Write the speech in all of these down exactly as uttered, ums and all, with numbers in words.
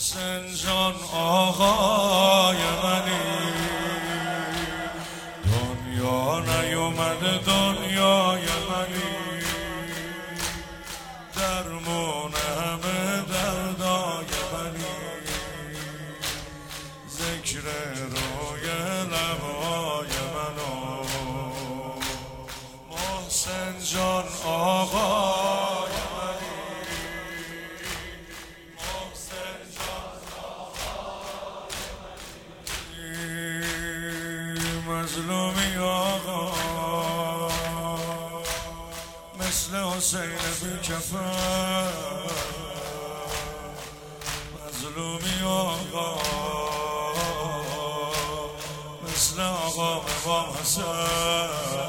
محسن جان آقای منی، دنیا نیومده دنیای منی، درمون همه دردای منی، ذکر روی لبای منو. محسن جان آقای منی، محسن جان آقای منی، مظلومی آقا مثل حسین بی کفن، مظلومی آقا مثل آقا امام حسن،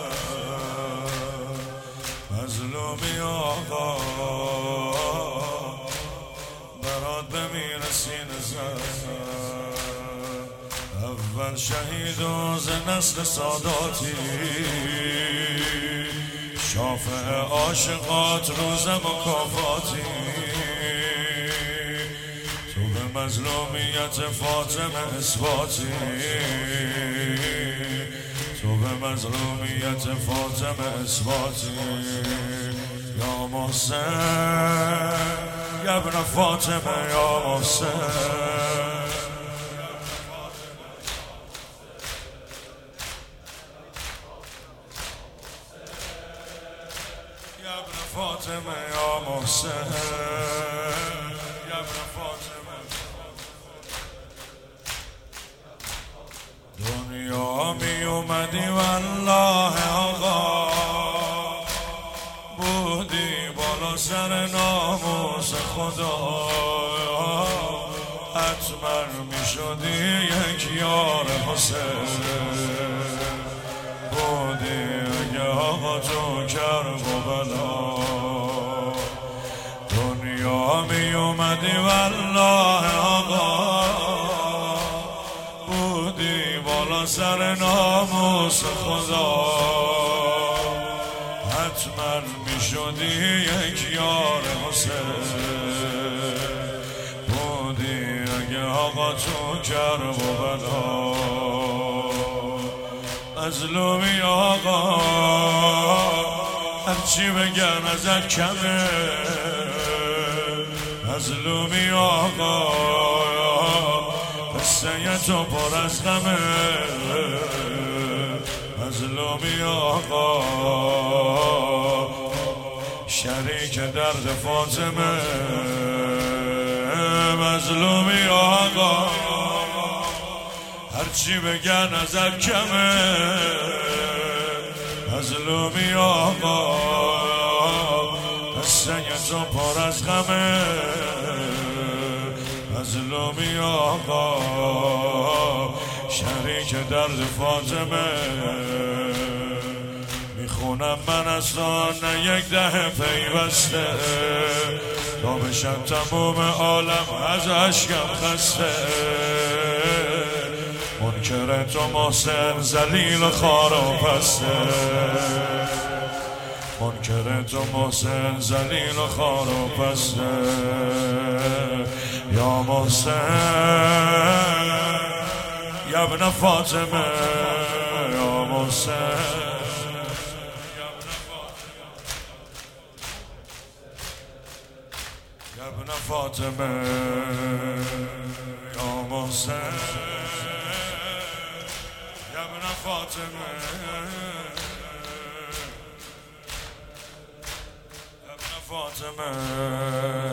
مظلومی آقا برات بمیرسی نزد. اول شهید و ز نسل ساداتی، شافع عاشقات روز مکافاتی، تو به مظلومیت فاطمه اثباتی، تو به مظلومیت فاطمه اثباتی. یا محسن یا ابن فاطمه، یا محسن یا ابن فاطمه، یا محسن یا ابن فاطمه. دنیا می اومدی والله آقا، بودی بالا سر ناموس خدا، حتما می شدی یک یار حسین، بودی اگه آقا تو کرب و بلا. دنیا می اومدی والله آقا، بودی بالا سر ناموس خدا، حتما می شدی یک یار حسین، بودی اگه آقا تو کرب و بلا. مظلومی آقا هرچی بگن ازت کمه، مظلومی آقا قصه تو پر از غمه، مظلومی آقا شریک درد فاطمه، مظلومی آقا هرچی بگن ازت کمه، مظلومی آقا قصه تو پر از غمه، مظلومی آقا شریک درد فاطمه. میخونم من از نه یک ده پیوسته، تا بشم تموم عالم از عشقم خسته، منکر تو محسن ذلیل و خوار و پسته، منکر تو محسن ذلیل و خوار و پسته. یا محسن یا ابن فاطمه، یا محسن یا ابن فاطمه، یا محسن یا ابن فاطمه، یا ابن فاطمه.